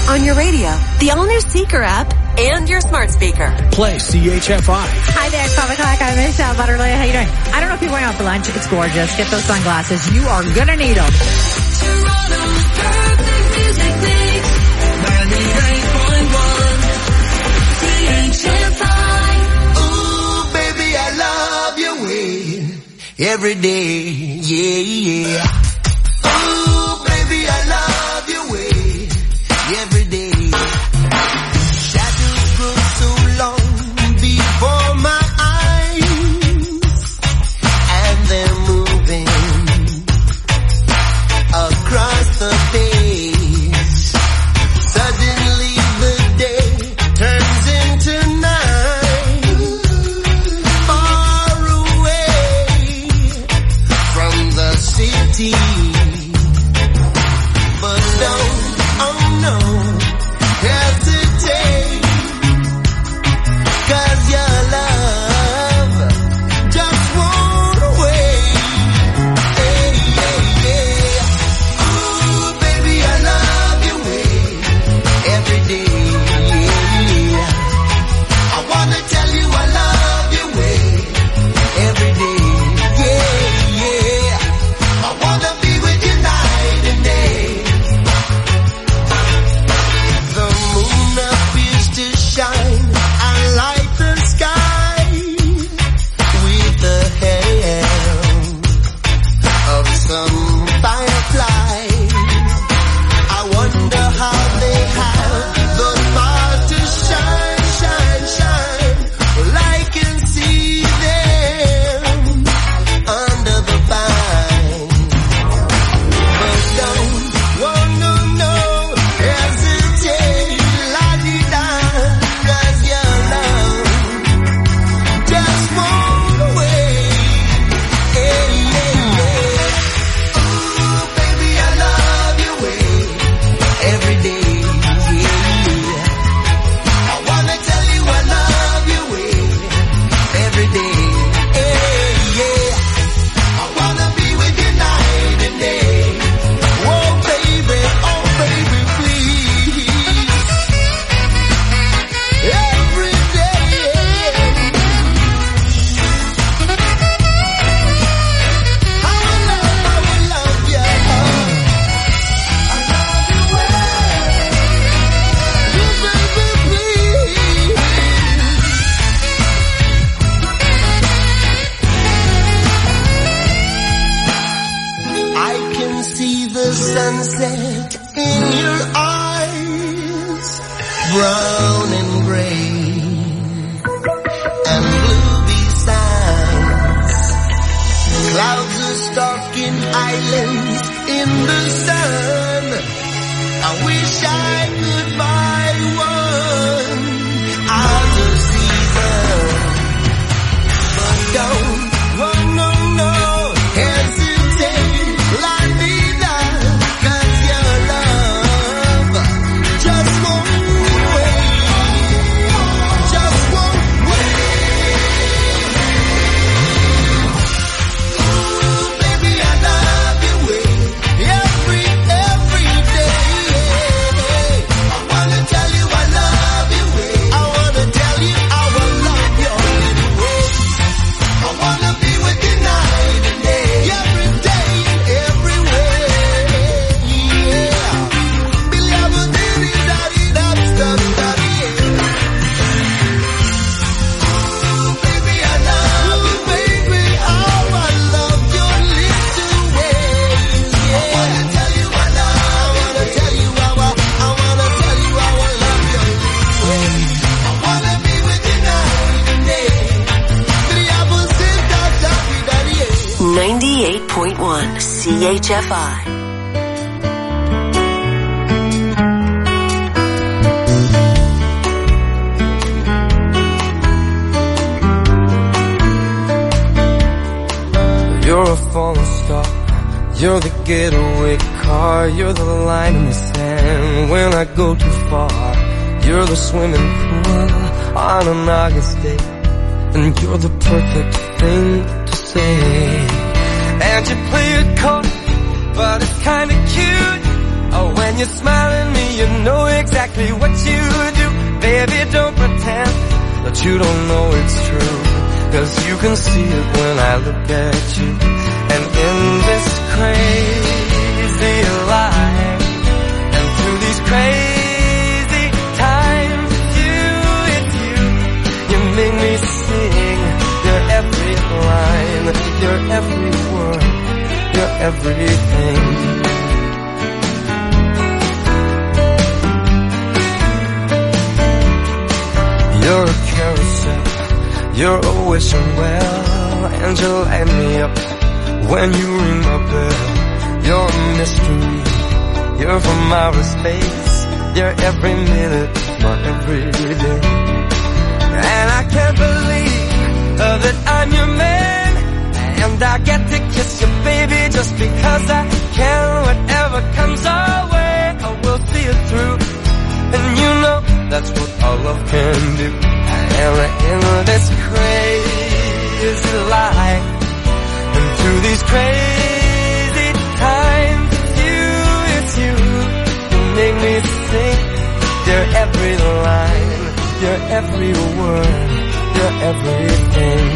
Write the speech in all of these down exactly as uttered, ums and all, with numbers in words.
on your radio, the all-new Seeker app, and your smart speaker. Play C H F I. Hi there, it's five o'clock. I'm Michelle Butterly. How you doing? I don't know if you're going out for lunch. It's gorgeous. Get those sunglasses. You are going to need them. Toronto's perfect music mix. ninety-eight point one C H F I. Ooh, baby, I love your way every day. Yeah, yeah. Ooh, baby, I love your way every day. Shadows grow so long before my eyes, and they're moving across the face. Suddenly the day turns into night, far away from the city. But don't, oh no, hesitate, 'cause your love just won't wait. Hey, yeah, yeah. Ooh, baby, I love your way every day. I wanna tell you I love your way every day. Yeah, yeah. I wanna be with you night and day. The moon appears to shine and light the sky with the help of some firefly. I wonder how they have the power to shine, shine, shine. Well, I can see them under the vine. But don't, oh no, no, hesitate, la-di-da, 'cause your love just won't wait. Hey, yeah, yeah. Ooh, baby, I love your way every day. Yeah. I wanna tell you I love your way every day. Hey, yeah. I wanna be with you night and day. Oh, baby, oh, baby, please. Every day. I will love, I will love you. I love you well. You, baby, please. I can see the sunset in your eyes, brown and gray and blue besides. Clouds are stalking islands in the sun. I wish I could buy one out of season. But don't, oh no, no, hesitate, la-di-da, 'cause your love just won't wait, just won't wait. Ooh, baby, I love your way every, every day. I wanna tell you I love your way. I wanna tell you I will love your little way. I wanna be with you night and day, every day and every way. Yeah. Billy, diddy, daddy, that's the daddy. Ooh, baby, I love you, baby. Oh, I love your little ways. Yeah. I wanna tell you I love. I wanna tell you I will. I wanna tell you I will love your little ways. I wanna be with you night and day. Billy, I will sit down, daddy, daddy. ninety-eight point one C H F I. You're a falling star, you're the getaway car, you're the line in the sand when I go too far. You're the swimming pool on an August day, and you're the perfect thing to say. And you play it cold, but it's kinda cute. Oh, when you smile at me, you know exactly exactly what you do. Baby, don't pretend that you don't know it's true, 'cause you can see it when I look at you. And in this crazy life, and through these crazy times, it's you, it's you. You make me sing your every line, your every word, your everything. You're a carousel, you're a wishing well, and you light me up when you ring my bell. You're a mystery, you're from outer space, you're every minute, my every day. And I can't believe uh, that I'm your man, and I get to kiss you, baby, just because I can. Whatever comes our way, I will see it through, and you know that's what our love can do. And in this crazy life, and through these crazy times, it's you, it's you. You make me sing your every line, your every word, your everything.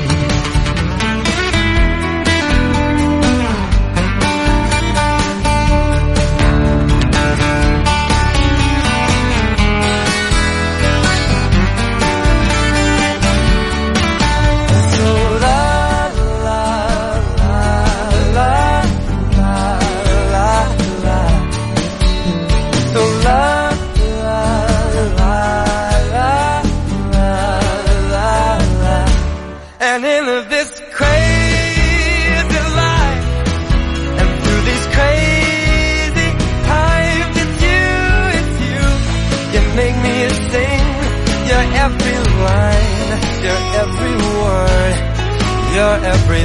Every line, your every word, your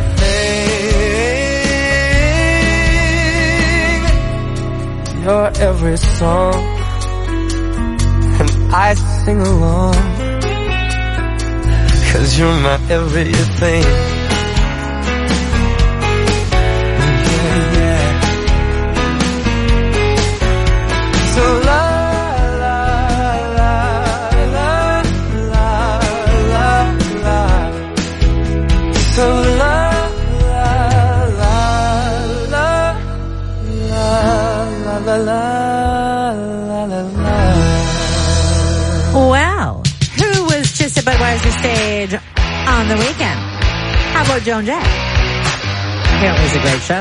everything, your every song, and I sing along, 'cause you're my everything. Yeah, yeah. So love. So la la la la la la la la la la. Well, who was just at Budweiser stage on the weekend? How about Joan Jett? Apparently it was a great show.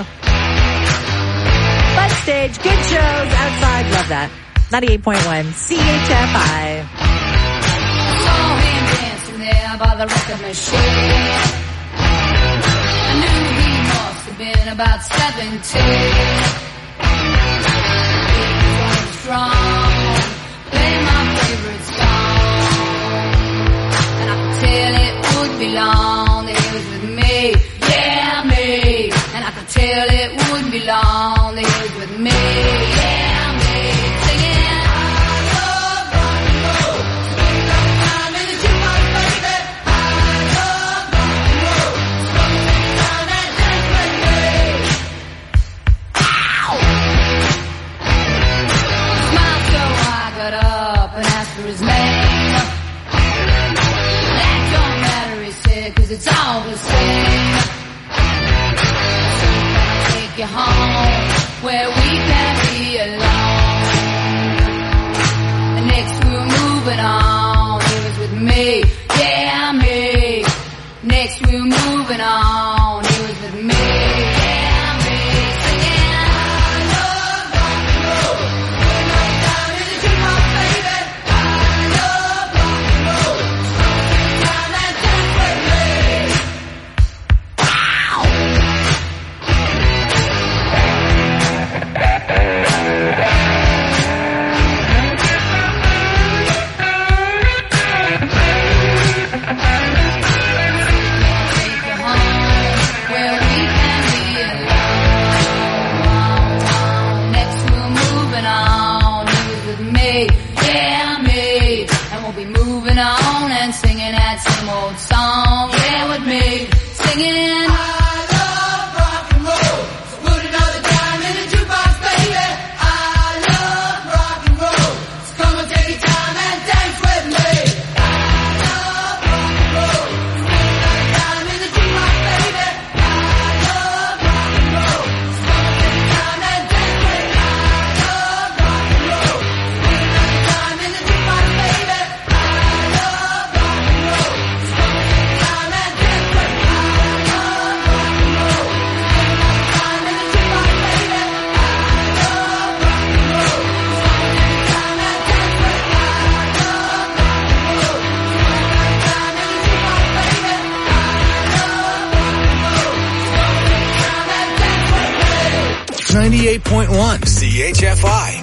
Bud stage, good shows outside, love that. ninety-eight point one C H F I. Saw him dancing there by the record machine. I knew he must have been about seventeen. He was strong, playing my favorite song, and I could tell it would be long that he was with me, yeah me. And I could tell it wouldn't be long that he was with me, yeah me. Singing, I love rock and roll, spend all the time in the jukebox, baby. I love rock and roll. His name. That don't matter, he said, 'cause it's all the same. So I'll take you home where we can be alone. And next we were moving on. He was with me, yeah me. Next we were moving on. He was with me, yeah me. Singing, I love rock and roll. Putting all the time in the jukebox, baby. On and singing that same old song, yeah, with me, singing, I love rock and roll, so put another dime in the jukebox, baby. I love rock and roll, so come and take it. ninety-eight point one C H F I.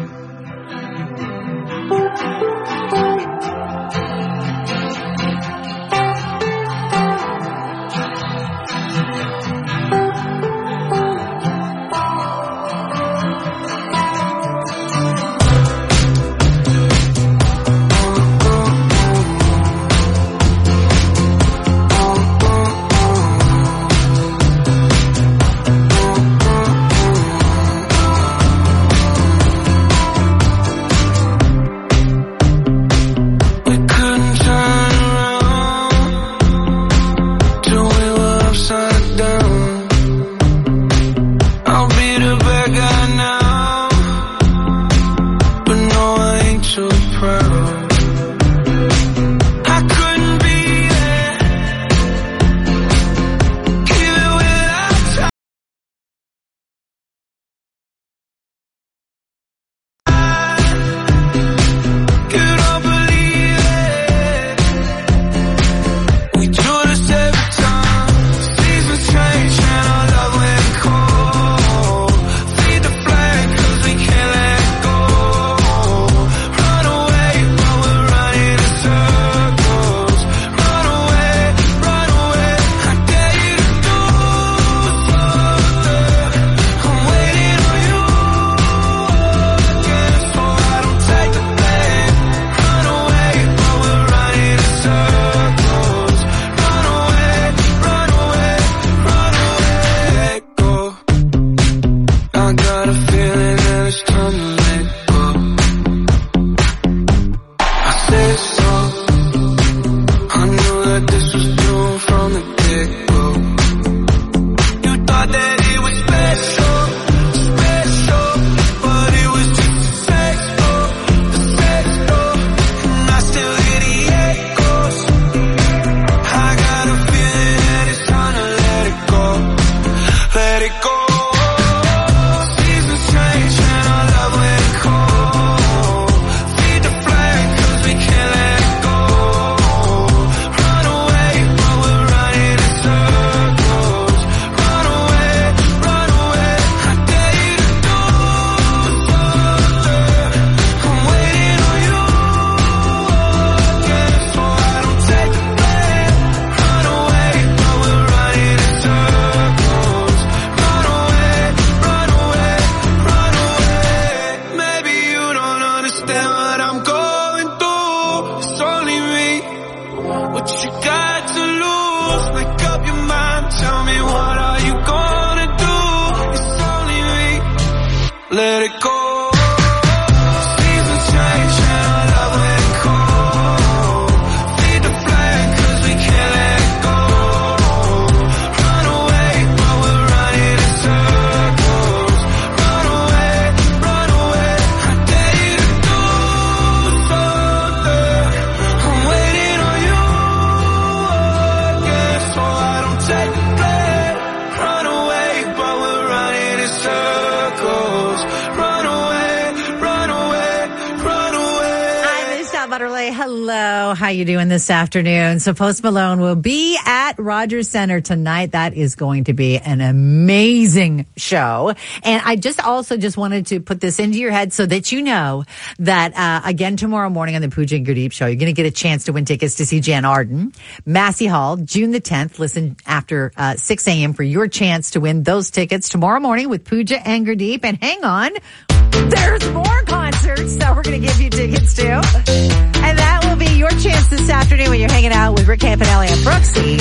Hello, how you doing this afternoon? So Post Malone will be at Rogers Center tonight. That is going to be an amazing show. And I just also just wanted to put this into your head so that you know that, uh, again, tomorrow morning on the Pooja and Gurdeep show, you're going to get a chance to win tickets to see Jan Arden, Massey Hall, June the tenth. Listen after uh, six a.m. for your chance to win those tickets tomorrow morning with Pooja and Gurdeep. And hang on, there's more concerts that we're going to give you tickets to. And that will be your chance this afternoon when you're hanging out with Rick Campanelli and Brooksy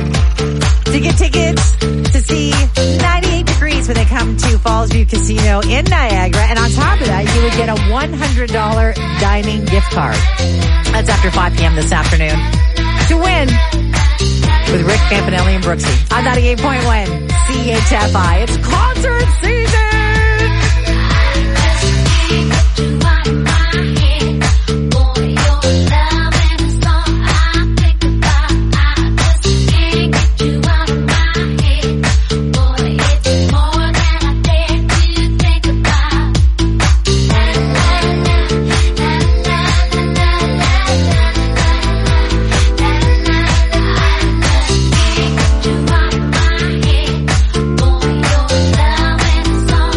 to get tickets to see ninety-eight Degrees when they come to Falls View Casino in Niagara. And on top of that, you would get a one hundred dollars dining gift card. That's after five p.m. this afternoon to win with Rick Campanelli and Brooksy on ninety-eight point one C H F I. It's concert season! Song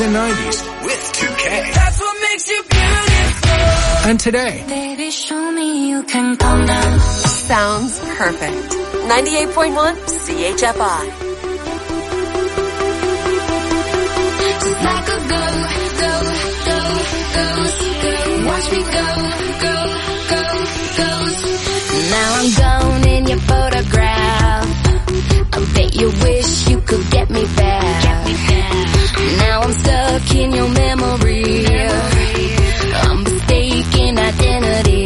and nineties with two K. That's what makes you beautiful. And today, Baby, show me you can calm down. Sounds perfect. ninety-eight point one C H F I. Just like a go, go, go, go, go. Watch me go, go, go, go. Now I'm gone in your photograph. I bet you wish you could get me back. Get me back. Now I'm stuck in your memory. I'm mistaken identity.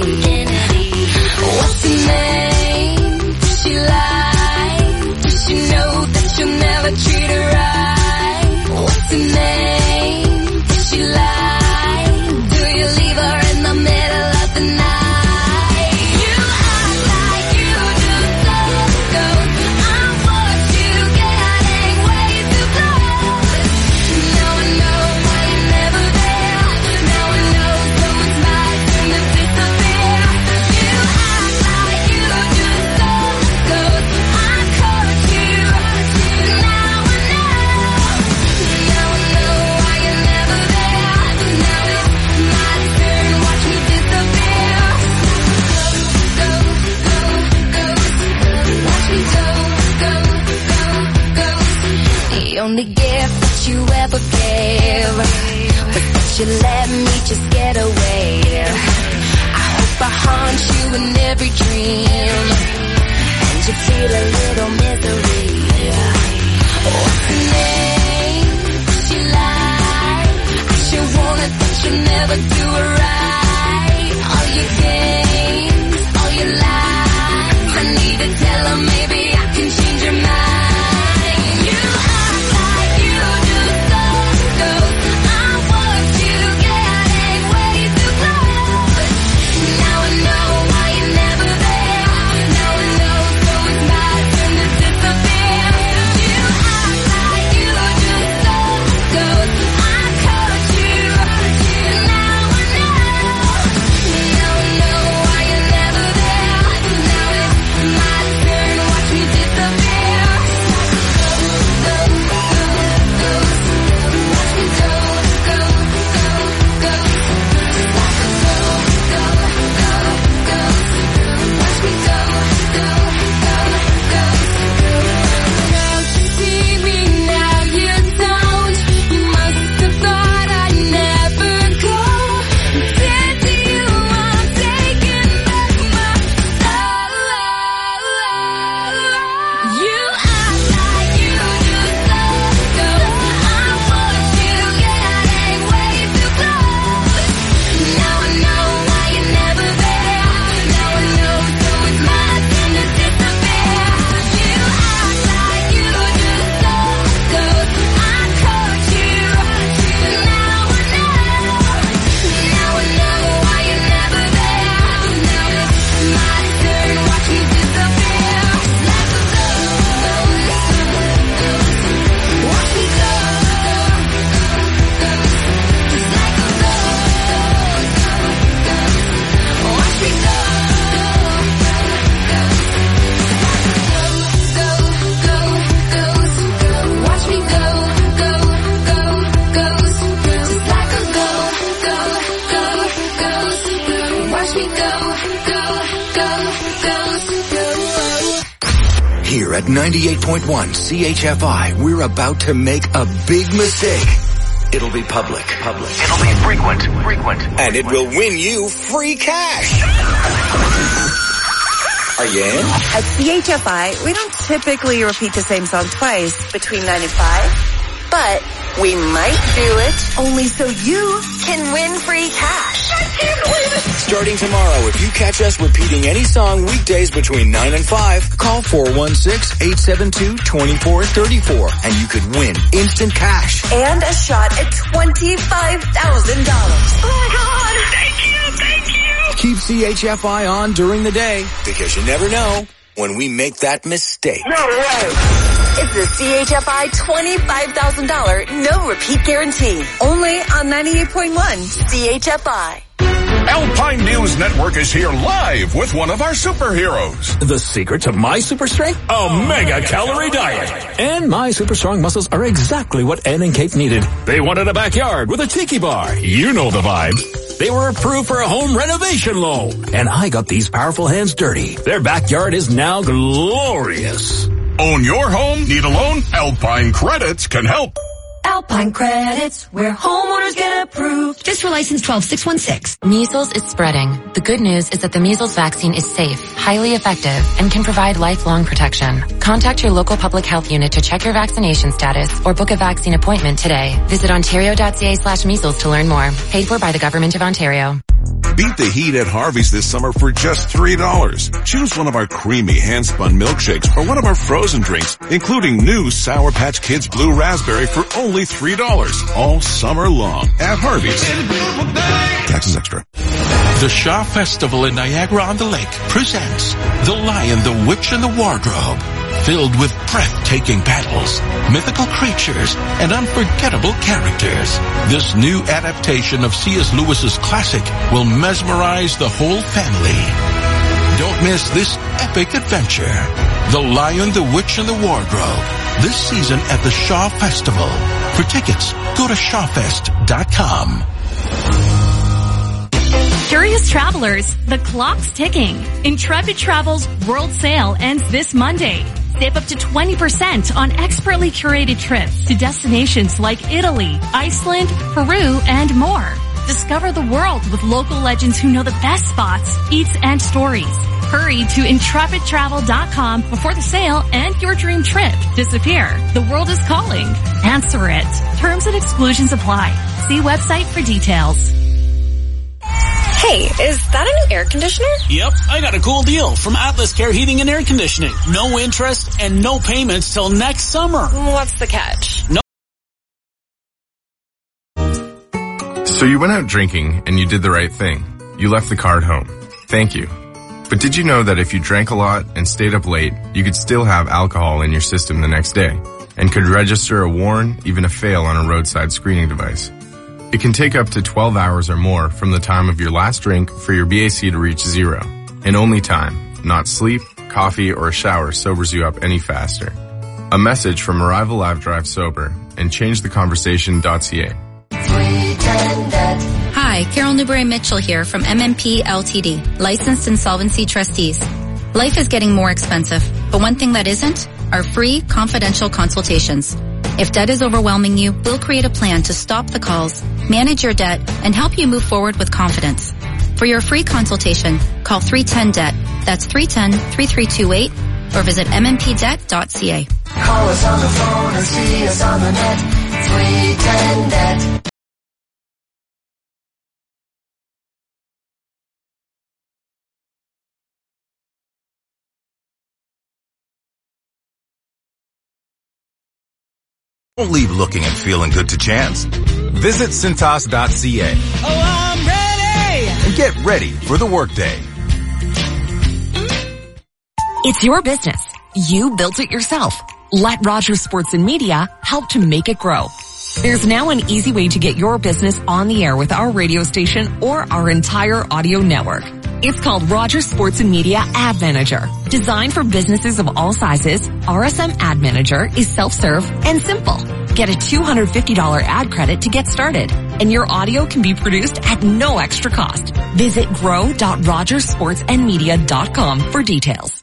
What's your name? Does she lie? Does she know that you'll never treat her right? What's your name? Does she lie? Do you leave her in the middle of the night? You act like you just love goes. I'm what you getting way too close. Now I know why you're never there. Now I know so it's my turn to disappear. You act like you just love goes. I caught you. Now I know. Now I know why you're never there. Now it's my turn. Watch me disappear. Go, go, go, go. Watch me go, go, go, go. The only gift that you ever gave was that you let me just get away. I hope I haunt you in every dream, and you feel a little misery. What's your name? Does she lie? I sure wanted that you'll never do it right. All your games, all your lies. I need to tell her maybe I can change your mind. You act like you just love goes. I'm what you getting way too close. Now I know why you're never there. Now I know so it's my turn to disappear. You act like you just love goes. I caught you. Now I know. Now I know why you're never there. Now it's my turn. Watch me disappear. Go, go, go, go. Watch me go, go, go, go. Go, go, go, go. Watch me go, go, go, go. Now you see me, now you don't. You must have thought I'd never go. Said to you I'm taking back my soul. You act like you just love goes. I'm what you getting way too close. Now I know why you're never there. Now I know so it's my turn to disappear. You act like you just love goes. I caught you. Now I know. Now I know why you're never there. Now it's my turn. Watch me disappear. Let go, go, go, go. Watch me go, go, go, go. Just let go, go, go, go. Watch me go, go, go, go, go, go. Watch me go, go, go, go, just like a go, go, go, go, go. Watch me go, go, go, go, go. here at ninety-eight point one C H F I, we're about to make a big mistake. It'll be public. Public. It'll be frequent. Frequent. And it will win you free cash. Are you in? At C H F I, we don't typically repeat the same song twice between nine and five, but we might do it only so you can win free cash. I can't believe it. Starting tomorrow, if you catch us repeating any song weekdays between nine and five, call four one six, eight seven two, two four three four and you could win instant cash. And a shot at twenty-five thousand dollars. Oh my God. Thank you, thank you. Keep C H F I on during the day because you never know when we make that mistake. No way. It's the C H F I twenty-five thousand dollars no repeat guarantee. Only on ninety-eight point one C H F I. Alpine News News Network is here live with one of our superheroes. The secret to my super strength? A mega calorie diet. And my super strong muscles are exactly what Ed and Kate needed. They wanted a backyard with a tiki bar. You know the vibe. They were approved for a home renovation loan. And I got these powerful hands dirty. Their backyard is now glorious. Own your home? Need a loan? Alpine Credits can help. Alpine Credits, where homeowners get approved. Fiscal license twelve six one six. Measles is spreading. The good news is that the measles vaccine is safe, highly effective, and can provide lifelong protection. Contact your local public health unit to check your vaccination status or book a vaccine appointment today. Visit ontario.ca slash measles to learn more. Paid for by the Government of Ontario. Beat the heat at Harvey's this summer for just three dollars. Choose one of our creamy hand-spun milkshakes or one of our frozen drinks, including new Sour Patch Kids Blue Raspberry for only three dollars. All summer long at Harvey's. Taxes extra. The Shaw Festival in Niagara-on-the-Lake presents The Lion, the Witch, and the Wardrobe. Filled with breathtaking battles, mythical creatures, and unforgettable characters. This new adaptation of C S Lewis's classic will mesmerize the whole family. Don't miss this epic adventure. The Lion, the Witch, and the Wardrobe. This season at the Shaw Festival. For tickets, go to shawfest dot com. Curious travelers, the clock's ticking. Intrepid Travel's World Sale ends this Monday. Save up to twenty percent on expertly curated trips to destinations like Italy, Iceland, Peru, and more. Discover the world with local legends who know the best spots, eats, and stories. Hurry to intrepid travel dot com before the sale and your dream trip disappear. The world is calling. Answer it. Terms and exclusions apply. See website for details. Hey, is that a new air conditioner? Yep, I got a cool deal from Atlas Care Heating and Air Conditioning. No interest and no payments till next summer. What's the catch? No. So you went out drinking and you did the right thing. You left the car at home. Thank you. But did you know that if you drank a lot and stayed up late, you could still have alcohol in your system the next day and could register a warn, even a fail on a roadside screening device? It can take up to twelve hours or more from the time of your last drink for your B A C to reach zero. And only time, not sleep, coffee, or a shower sobers you up any faster. A message from Arrival Live Drive Sober and change the conversation dot c a. Hi, Carol Newberry-Mitchell here from M M P L T D, Licensed Insolvency Trustees. Life is getting more expensive, but one thing that isn't are free, confidential consultations. If debt is overwhelming you, we'll create a plan to stop the calls, manage your debt, and help you move forward with confidence. For your free consultation, call three one zero D E B. That's three one zero, three three two eight or visit m m p debt dot c a. Call us on the phone or see us on the net. three one zero D E B. Don't leave looking and feeling good to chance. Visit Cintas dot c a. Oh, I'm ready! And get ready for the workday. It's your business. You built it yourself. Let Rogers Sports and Media help to make it grow. There's now an easy way to get your business on the air with our radio station or our entire audio network. It's called Rogers Sports and Media Ad Manager. Designed for businesses of all sizes, R S M Ad Manager is self-serve and simple. Get a two hundred fifty dollars ad credit to get started, and your audio can be produced at no extra cost. Visit grow dot rogers sports and media dot com for details.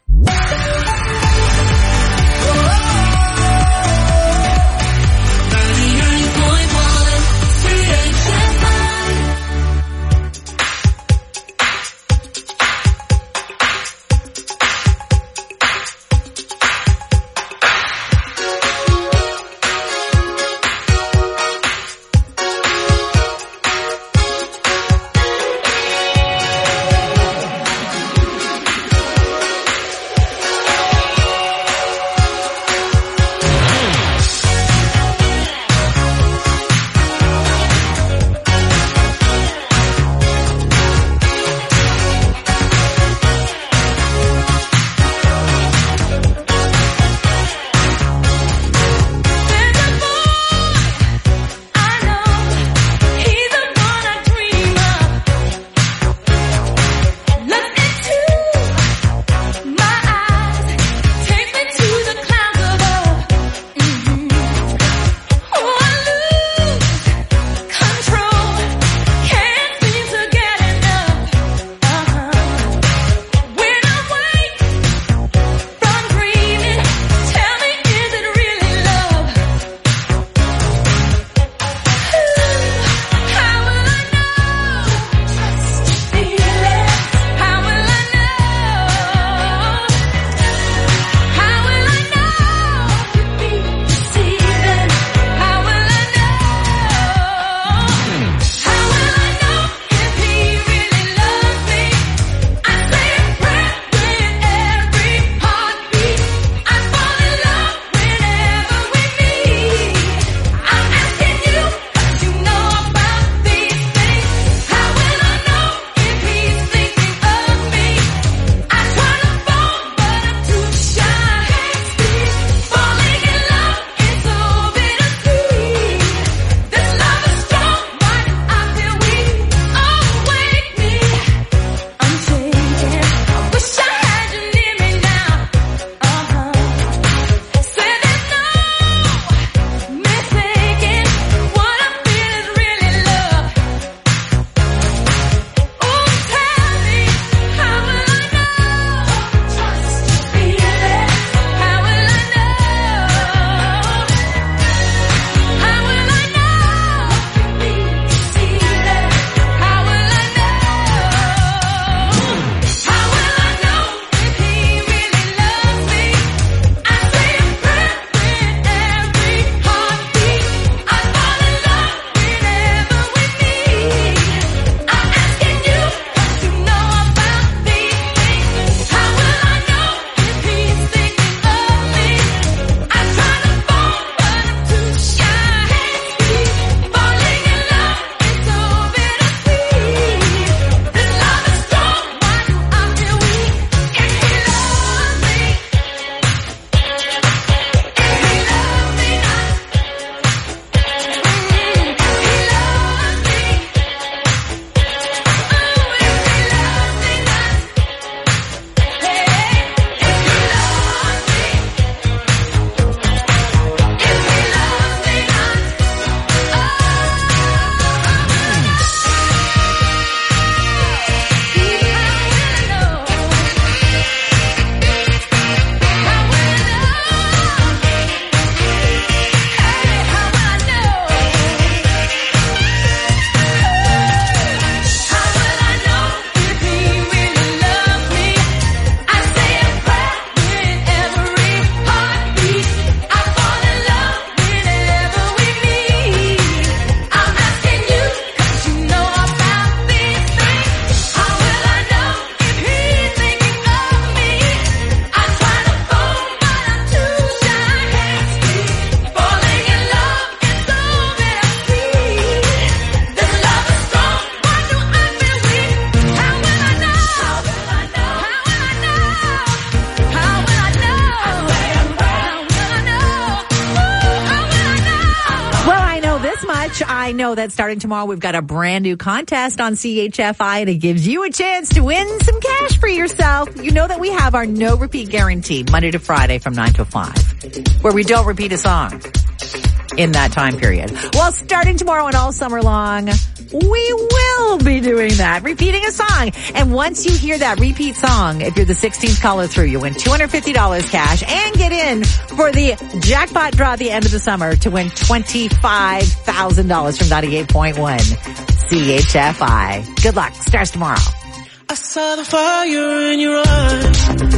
I know that starting tomorrow, we've got a brand new contest on C H F I, and it gives you a chance to win some cash for yourself. You know that we have our no repeat guarantee Monday to Friday from nine to five, where we don't repeat a song in that time period. Well, starting tomorrow and all summer long, we will be doing that, repeating a song. And once you hear that repeat song, if you're the sixteenth caller through, you win two hundred fifty dollars cash and get in for the jackpot draw at the end of the summer to win twenty-five thousand dollars from ninety-eight point one C H F I. Good luck. Starts tomorrow. I saw the fire in your eyes.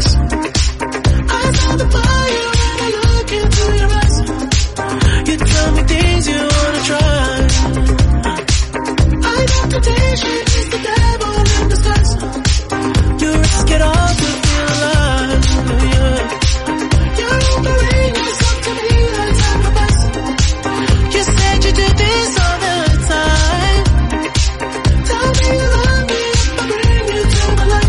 I saw the fire when I look into your eyes. You tell me things you wanna try. I know temptation is the devil in disguise. You risk it all to feel alive. Yeah. You're offering yourself to me like sacrifice. You said you did this all the time. Tell me you love me if I bring you to my life.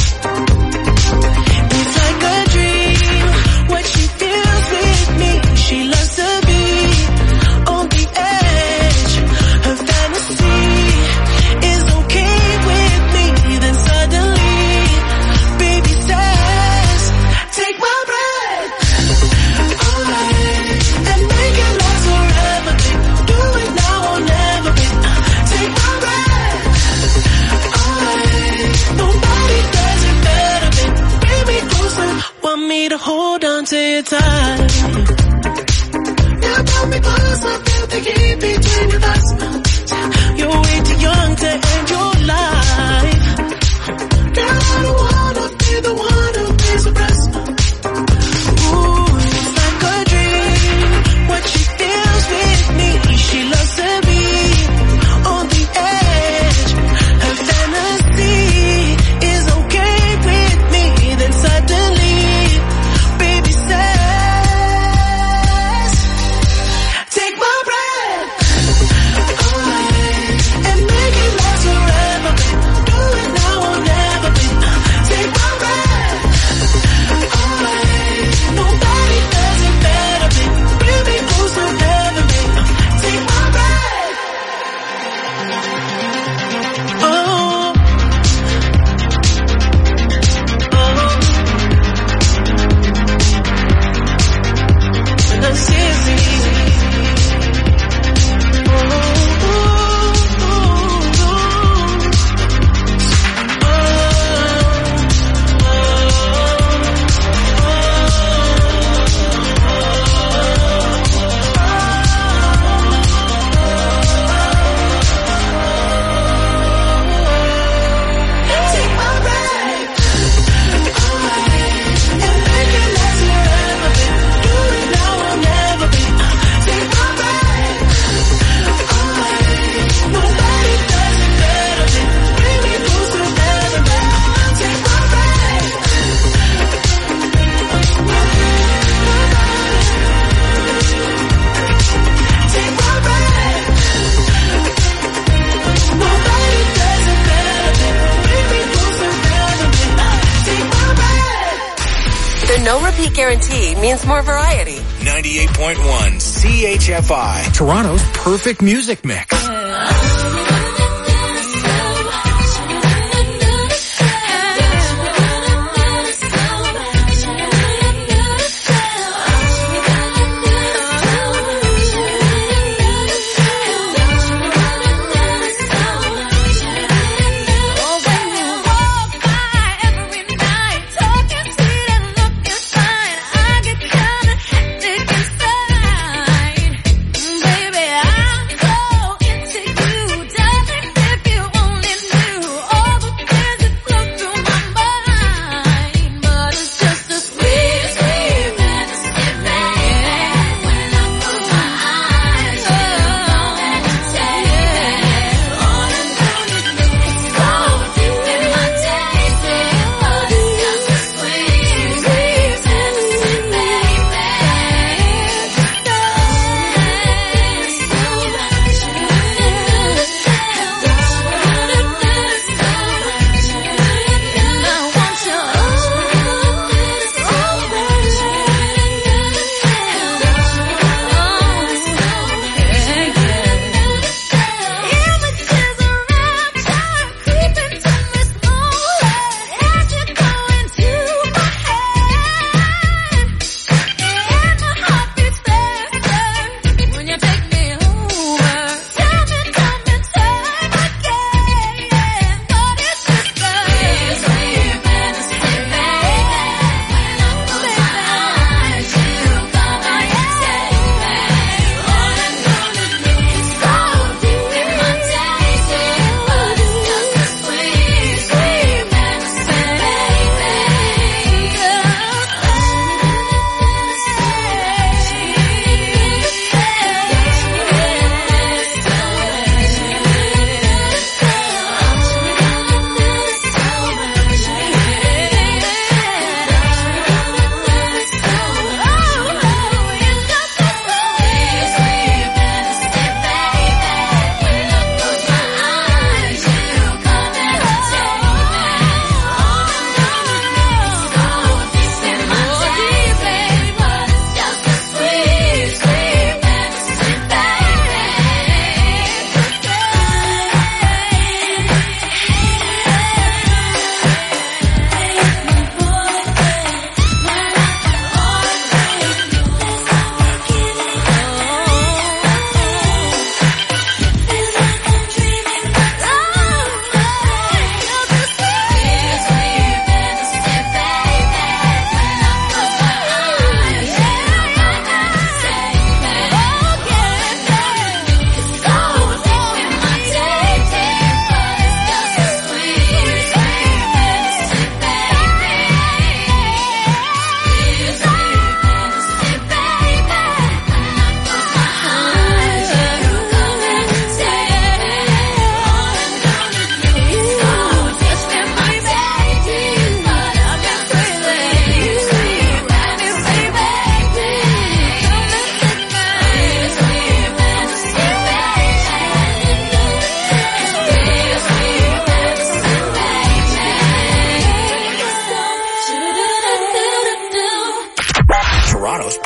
It's like a dream what she feels with me. She loves to be on the edge. Her fantasy is okay with me. Then suddenly, baby says, take my breath away and make it last forever. Do it now or never. Take my breath away. Nobody does it better. Bring me closer. Want me to hold on to your tight. Now pull me closer. Feel the heat between your thighs. You're way too young to end your life. Girl, I don't wanna be the one who pays the price. Ooh, it's like a dream what she feels with me. She loves to be on the edge. Her fantasy is okay with me. Then suddenly, baby says, take my breath away and make it last forever. Do it now or never. Take my breath away. Nobody does it better. Bring me closer, never. Take my breath. Oh, oh, and I'm seriously. Take my breath away and make it last forever. Do it now or never. Take my breath away. Nobody does it better. Bring me closer, never. Take my breath. Take my breath. Nobody does it better. Bring me closer, never. Take my breath. The no repeat guarantee means more variety. ninety-eight point one C H F I, Toronto's perfect music mix. Baby, I'm so into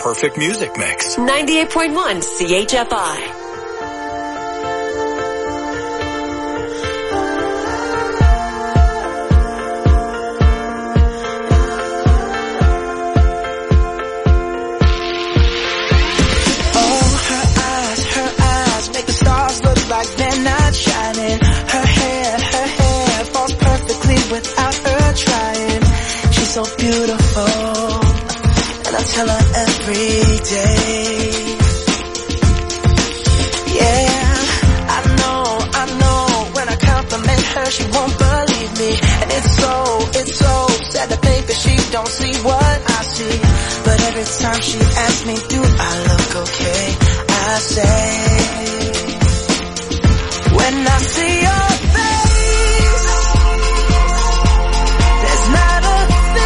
perfect music mix. ninety-eight point one C H F I. So beautiful, and I tell her every day. Yeah, I know, I know, when I compliment her, she won't believe me. And it's so, it's so sad to think that she don't see what I see. But every time she asks me, do I look okay? I say, when I see your face, there's not a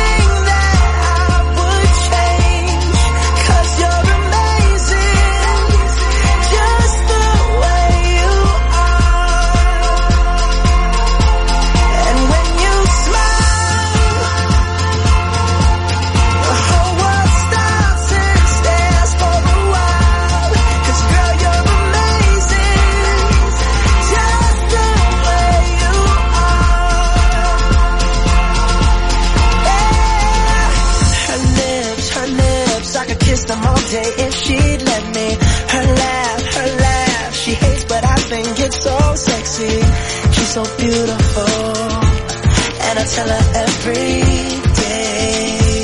them all day if she'd let me. Her laugh, her laugh, she hates but I think it's so sexy. She's so beautiful, and I tell her every day.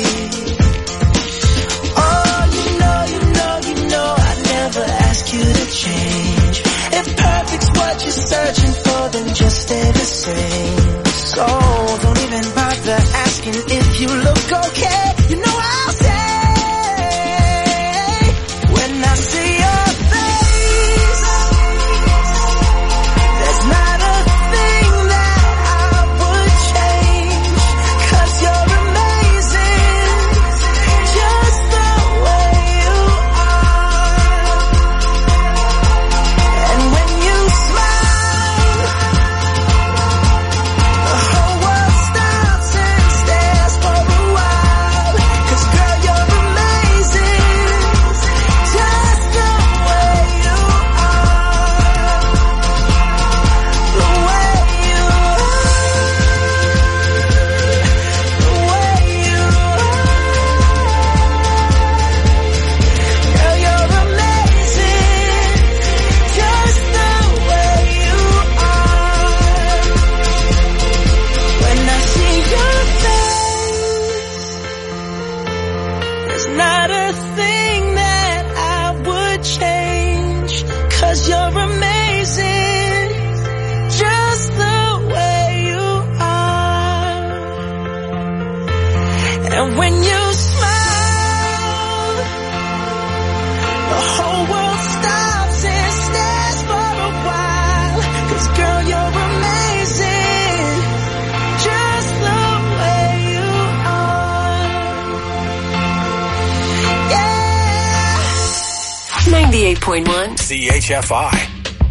Oh, you know, you know, you know I never ask you to change. If perfect's what you're searching for, then just stay the same. So don't even bother asking if you look okay. You know I'll say, ninety-eight point one C H F I.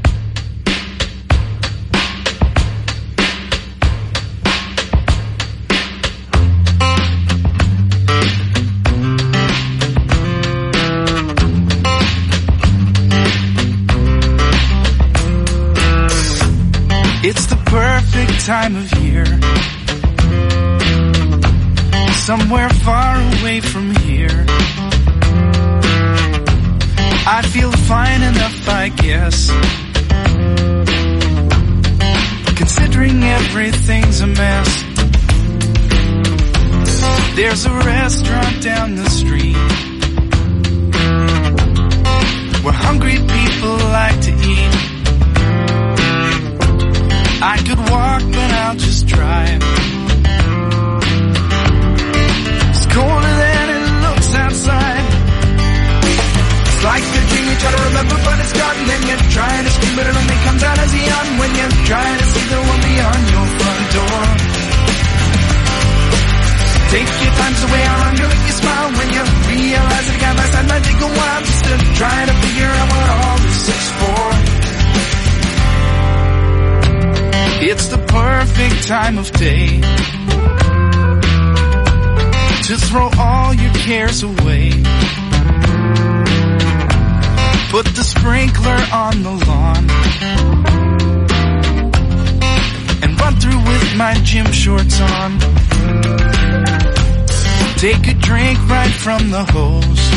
It's the perfect time of year, somewhere far away from here. I feel fine enough, I guess, considering everything's a mess. There's a restaurant down the street where hungry people like to eat. I could walk, but I'll just drive. It's colder than it looks outside. It's like a dream you try to remember, but it's gone. Then you're trying to scream, but it only comes out as a yawn when you're trying to see the one beyond your front door. Take your time, so way how long you make you smile when you realize that the guy by side might take a while just to try to figure out what all this is for. It's the perfect time of day to throw all your cares away. Put the sprinkler on the lawn and run through with my gym shorts on. Take a drink right from the hose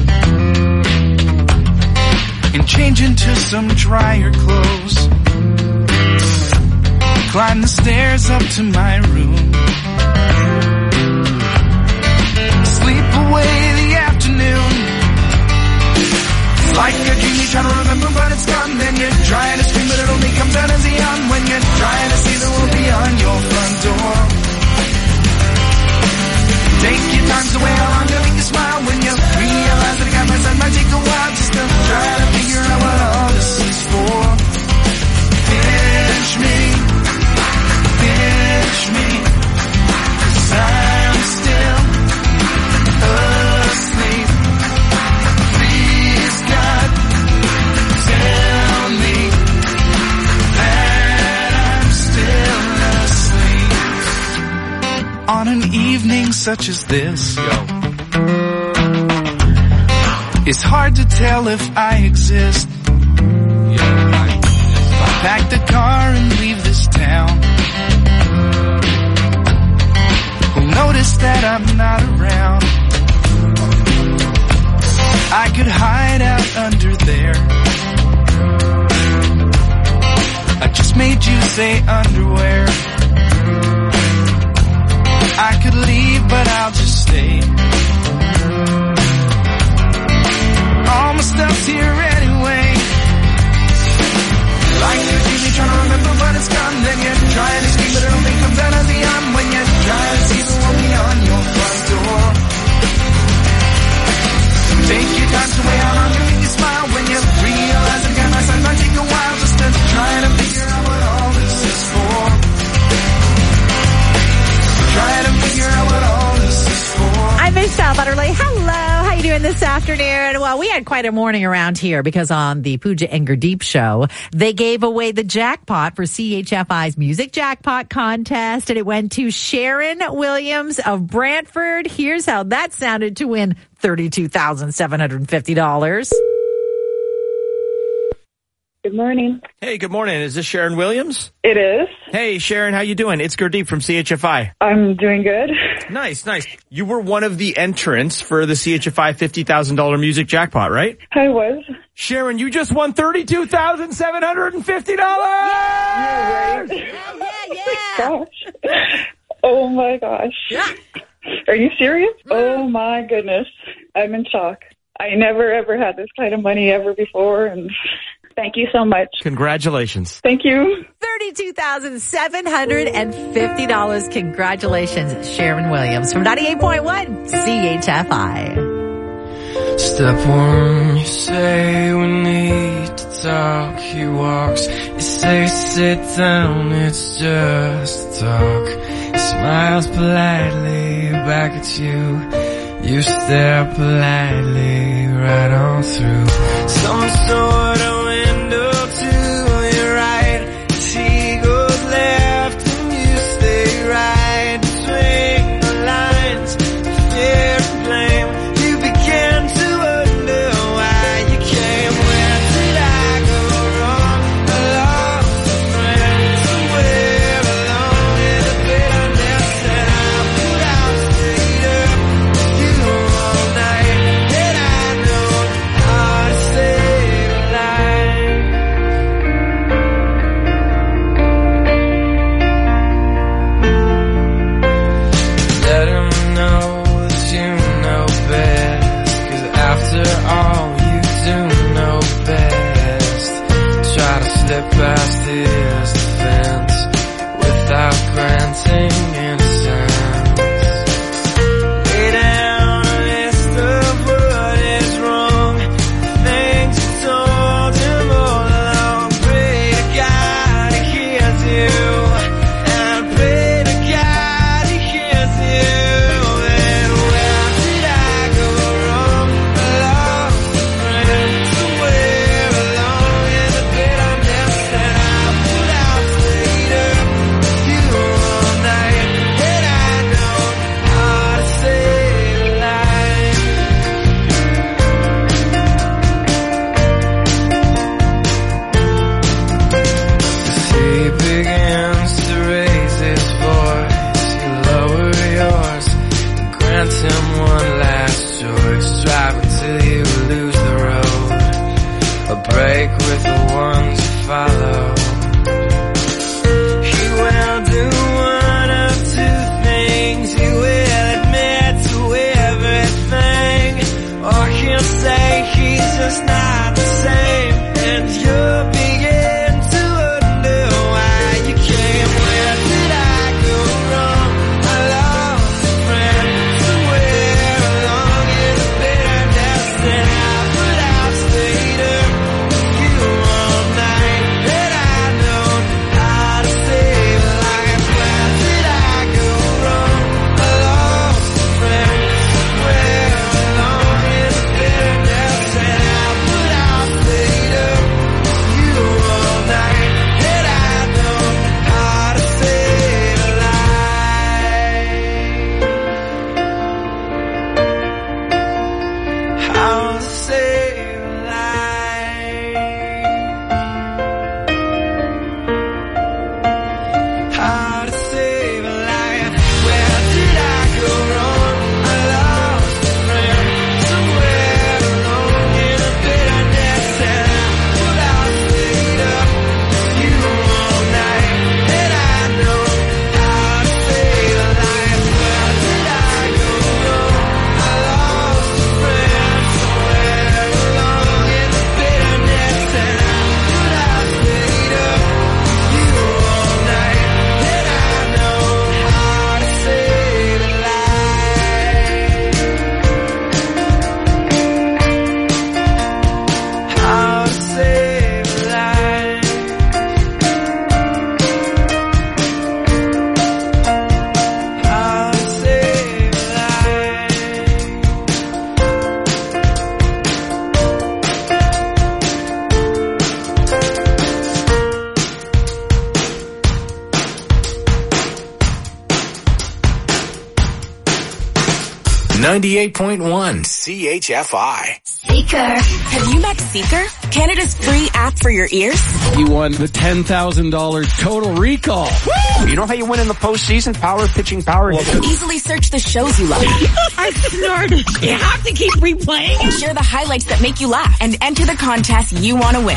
and change into some drier clothes. Climb the stairs up to my room. Sleep away the afternoon. It's like a dream you try to remember but it's gone. Then you're trying to scream but it only comes out as a yawn. When you're trying to see the world beyond your front door. Take your time to wait how long to make you smile. When you realize that I got my side might take a while. Just to try to figure out what all this is for. Pinch me, pinch me, 'cause I'm still asleep. Please God, tell me that I'm still asleep. On an evening such as this, yo, it's hard to tell if I exist. Pack the car and leave this town. Who'll notice that I'm not around? I could hide out under there. I just made you say underwear. I could leave, but I'll just stay. All my stuff's here anyway. Like you're usually trying to remember but it's gone. Then you're trying to scream but it only comes out as a yawn. When you're trying to see the world beyond your front door. Take your time to wait how long you make you smile. When you realize that got my side might take a while. Just to try to figure out what all this is for. Try to figure out what all this is for. I'm Michelle Butterly. Hello. How you doing this afternoon? Well, we had quite a morning around here because on the Pooja and Gurdeep show, they gave away the jackpot for C H F I's Music Jackpot Contest, and it went to Sharon Williams of Brantford. Here's how that sounded to win thirty-two thousand seven hundred fifty dollars. Good morning. Hey, good morning. Is this Sharon Williams? It is. Hey, Sharon, how you doing? It's Gurdeep from C H F I. I'm doing good. Nice, nice. You were one of the entrants for the C H F I fifty thousand dollars music jackpot, right? I was. Sharon, you just won thirty-two thousand seven hundred fifty dollars! Yeah! You're right. Yeah, yeah, yeah. Gosh. Oh, my gosh. Yeah. Are you serious? Oh, my goodness. I'm in shock. I never, ever had this kind of money ever before, and... Thank you so much. Congratulations. Thank you. thirty-two thousand seven hundred fifty dollars. Congratulations, Sharon Williams from ninety-eight point one C H F I. Step one, you say we need to talk. He walks, you say sit down, it's just talk. He smiles politely back at you. You stare politely right on through some sort of window to your right. He goes left and you stay right between the lines. Fear and blame. You began to wonder why you came. Where did I go wrong? I lost a friend somewhere along in the bitterness, and I put out straight up you all night. And I know how to save a life. Let him know that you know best, 'cause after all you do know best. Try to slip past his defense without granting innocence. Lay down a list of what is wrong, things you told him all along. Pray to God he hears you, and pray to God he hears you. And where did I go wrong? I lost a friend somewhere along in the bitterness, and I ninety-eight point one C H F I. Seeker. Have you met Seeker? Canada's free app for your ears? You won the ten thousand dollars Total Recall. Woo! You know how you win in the postseason? Power pitching, power hitting. Easily search the shows you love. I snorted. You have to keep replaying. And share the highlights that make you laugh. And enter the contest you want to win.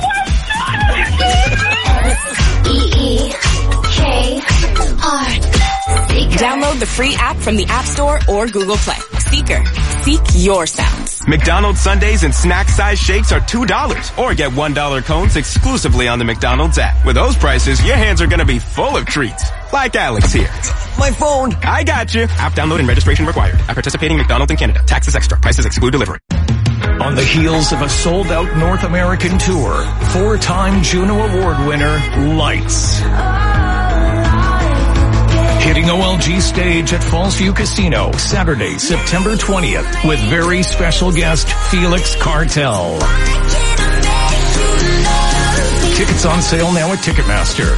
E E K R. Download the free app from the App Store or Google Play. Seeker. Seek your sounds. McDonald's Sundaes and snack-size shakes are two dollars. Or get one dollar cones exclusively on the McDonald's app. With those prices, your hands are gonna be full of treats. Like Alex here. My phone. I got you. App download and registration required. At participating McDonald's in Canada. Taxes extra. Prices exclude delivery. On the heels of a sold-out North American tour, four-time Juno Award winner, Lights. Hitting O L G stage at Fallsview Casino Saturday, September twentieth with very special guest Felix Cartel. Tickets on sale now at Ticketmaster.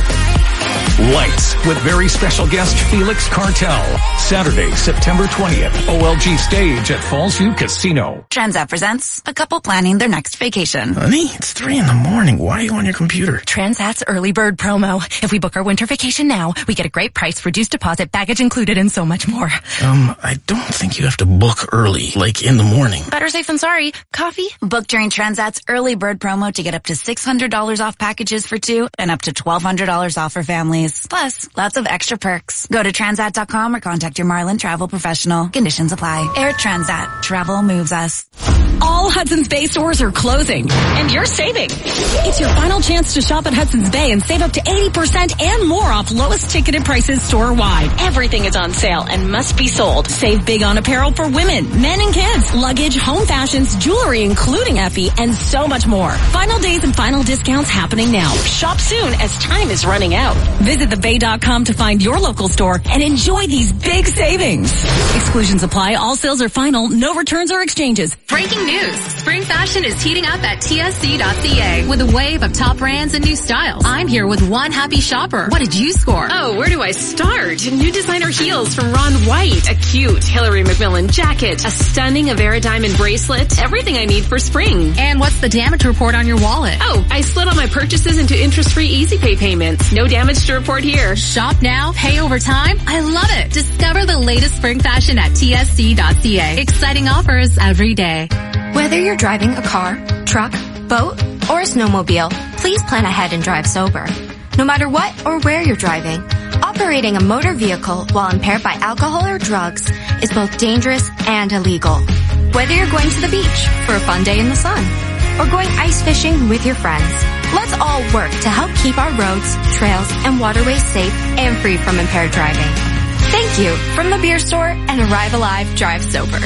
Lights with very special guest Felix Cartel. Saturday, September twentieth, O L G stage at Fallsview Casino. Transat presents a couple planning their next vacation. Honey, it's three in the morning. Why are you on your computer? Transat's early bird promo. If we book our winter vacation now, we get a great price, reduced deposit, baggage included, and so much more. Um, I don't think you have to book early, like in the morning. Better safe than sorry. Coffee? Book during Transat's early bird promo to get up to six hundred dollars off packages for two and up to twelve hundred dollars off for families. Plus, lots of extra perks. Go to transat dot com or contact your Marlin travel professional. Conditions apply. Air Transat. Travel moves us. All Hudson's Bay stores are closing, and you're saving. It's your final chance to shop at Hudson's Bay and save up to eighty percent and more off lowest ticketed prices store-wide. Everything is on sale and must be sold. Save big on apparel for women, men and kids, luggage, home fashions, jewelry including Effie, and so much more. Final days and final discounts happening now. Shop soon as time is running out. Visit the bay dot com to find your local store and enjoy these big savings. Exclusions apply. All sales are final. No returns or exchanges. Breaking news. Spring fashion is heating up at T S C dot C A with a wave of top brands and new styles. I'm here with one happy shopper. What did you score? Oh, where do I start? New designer heels from Ron White, a cute Hillary McMillan jacket, a stunning Avera diamond bracelet, everything I need for spring. And what's the damage report on your wallet? Oh, I split all my purchases into interest-free easy pay payments. No damage to report here. Shop now, pay over time. I love it. Discover the latest spring fashion at T S C dot C A. Exciting offers every day. Whether you're driving a car, truck, boat, or a snowmobile, please plan ahead and drive sober. No matter what or where you're driving, operating a motor vehicle while impaired by alcohol or drugs is both dangerous and illegal. Whether you're going to the beach for a fun day in the sun or going ice fishing with your friends, let's all work to help keep our roads, trails, and waterways safe and free from impaired driving. Thank you from the beer store and Arrive Alive Drive Sober.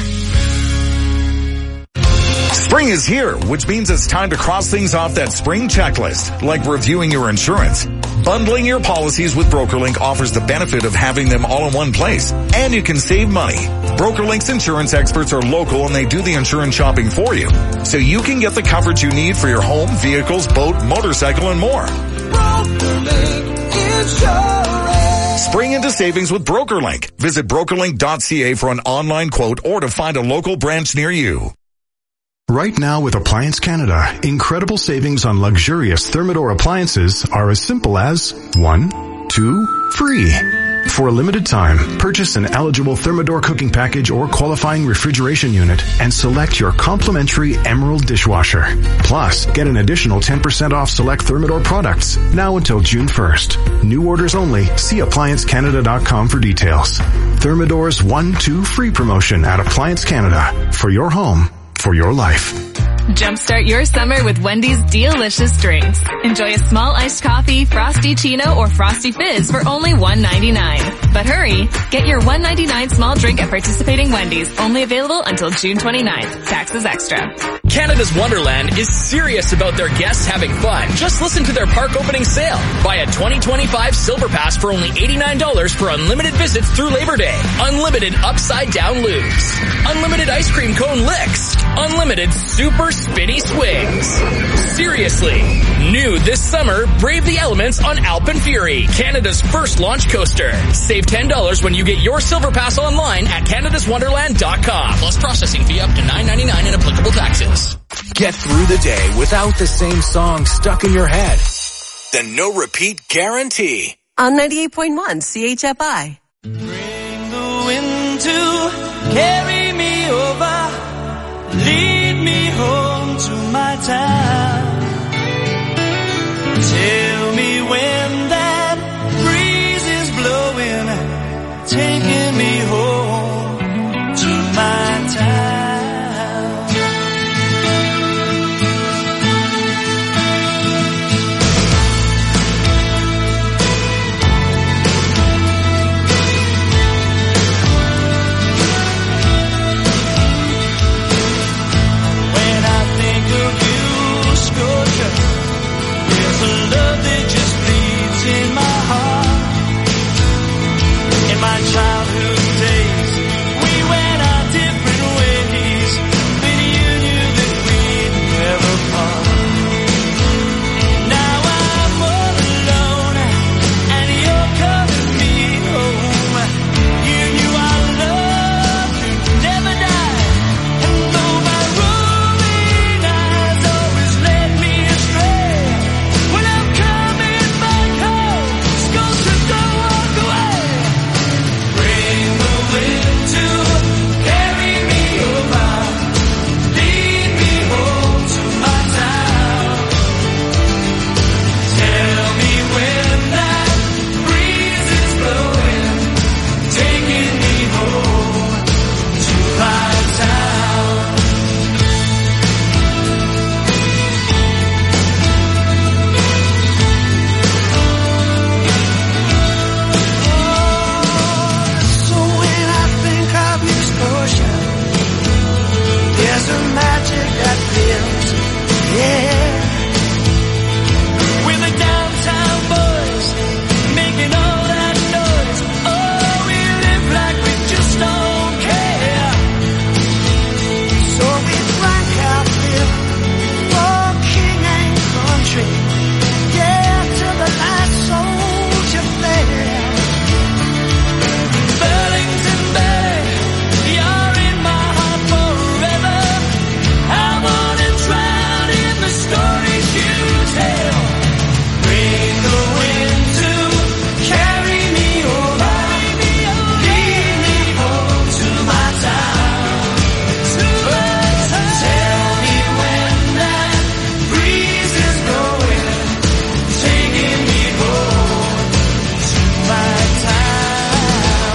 Spring is here, which means it's time to cross things off that spring checklist, like reviewing your insurance. Bundling your policies with BrokerLink offers the benefit of having them all in one place, and you can save money. BrokerLink's insurance experts are local and they do the insurance shopping for you, so you can get the coverage you need for your home, vehicles, boat, motorcycle, and more. Spring into savings with BrokerLink. Visit broker link dot c a for an online quote or to find a local branch near you. Right now with Appliance Canada, incredible savings on luxurious Thermador appliances are as simple as one, two, free. For a limited time, purchase an eligible Thermador cooking package or qualifying refrigeration unit and select your complimentary Emerald dishwasher. Plus, get an additional ten percent off select Thermador products now until June first. New orders only. See appliance canada dot com for details. Thermador's one two free promotion at Appliance Canada. For your home, for your life. Jumpstart your summer with Wendy's delicious drinks. Enjoy a small iced coffee, frosty chino, or frosty fizz for only one ninety-nine. But hurry, get your one ninety-nine small drink at participating Wendy's. Only available until June twenty-ninth. Taxes extra. Canada's Wonderland is serious about their guests having fun. Just listen to their park opening sale. Buy a twenty twenty-five Silver Pass for only eighty-nine dollars for unlimited visits through Labor Day. Unlimited upside down loops. Unlimited ice cream cone licks. Unlimited super spinny swings. Seriously, New this summer, brave the elements on Alpen Fury, Canada's first launch coaster. Save ten dollars when you get your Silver Pass online at canadas wonderland dot com. Plus processing fee up to nine ninety-nine and applicable taxes. Get through the day without the same song stuck in your head. The no repeat guarantee. On ninety-eight point one C H F I. Bring the wind to carry me over, lead me home to my town. Tell me when that breeze is blowing, taking me home to my town. Childhood days, we went our different ways, but you knew that we'd never part. Now I'm all alone, and you're calling me home. You knew our love could never die, and though my rolling eyes always led me astray, when I'm coming back home, sculpture don't walk away. Bring the wind to carry me over, lead me home to my town. Tell me when that breeze is blowing, taking me home to my town. So when I think of New Scotia, there's a magic that fills the air. With the downtown boys making all that noise, oh, we live like we just don't care. So we drank our fill, oh, king and country, yeah, till the last soldier fled. Burlington Bay, you're in my heart forever. I wanna drown in the stories you tell. Bring the wind to carry me over, lead me home to my town. Tell me when that breeze is blowing, taking me home to my town.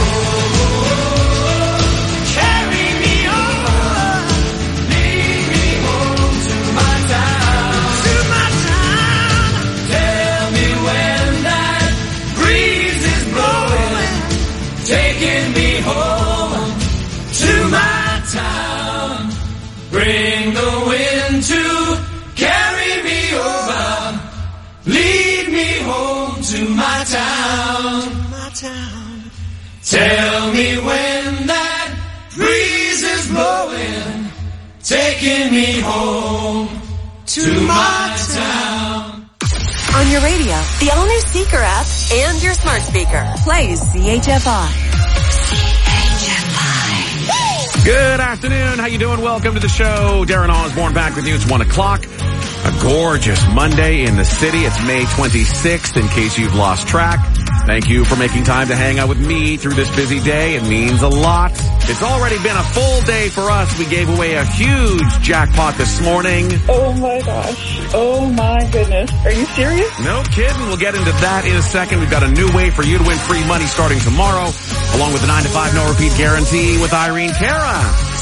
Carry me over, lead me home to my town. To my town. Tell me when that breeze is blowing, taking me home to my town. Bring the wind to carry me over, lead me home to my town. My town. Tell me when that breeze is blowing, taking me home to my town. On your radio, the all-new Seeker app, and your smart speaker. Plays C H F I. Good afternoon. How you doing? Welcome to the show. Darren Osborne back with you. It's one o'clock. A gorgeous Monday in the city. It's May twenty-sixth, in case you've lost track. Thank you for making time to hang out with me through this busy day. It means a lot. It's already been a full day for us. We gave away a huge jackpot this morning. Oh my gosh. Oh my goodness. Are you serious? No kidding. We'll get into that in a second. We've got a new way for you to win free money starting tomorrow, along with the nine to five no repeat guarantee with Irene Cara.